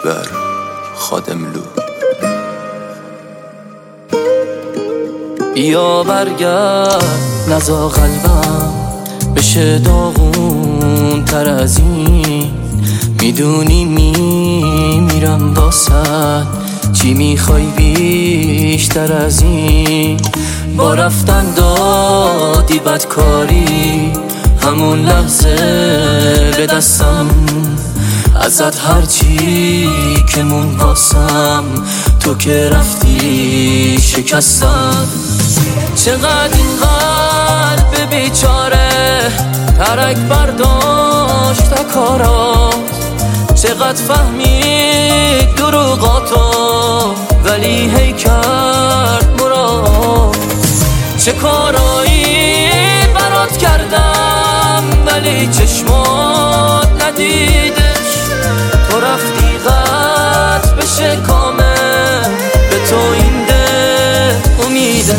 بر خادملو. بیا برگرد نزا قلبم بشه داغون تر از این، میدونی میمیرم واسد، چی میخوای بیشتر از این؟ با رفتن دادی بدکاری، همون لحظه به دستم ازت هرچی که مون واسم، تو که رفتی شکستم. چقدر این قلب بیچاره ترک برداشت کارات، چقدر فهمید دروغاتو ولی هی کرد مراد. چه کارایی برات کردم ولی چشمات ندیدش، تو رفتی قطع بشه کامل به تو این ده امیدش.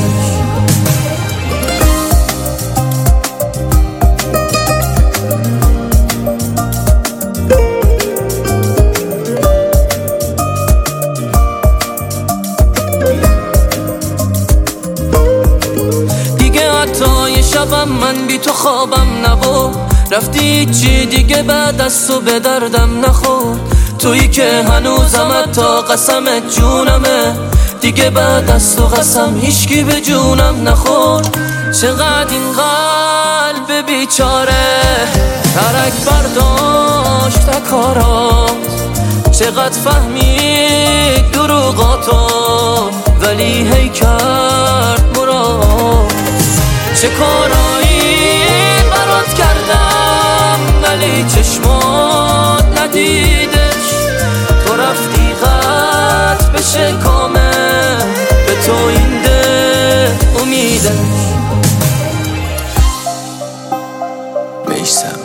شبم من بی تو خوابم نبود، رفتی چی دیگه بعد از تو به دردم نخورد. تویی که هنوزم تا قسمت جونمه، دیگه بعد از تو قسم هیچکی به جونم نخورد. چقدر این قلب بیچاره ترک برداشت کارات، چقدر فهمید دروغاتو ولی هی کرد مراد. چه کارایی برات کردم ولی چشمات ندیدش، تو رفتی قطع بشه کامل به تو این ده امیدش. میثم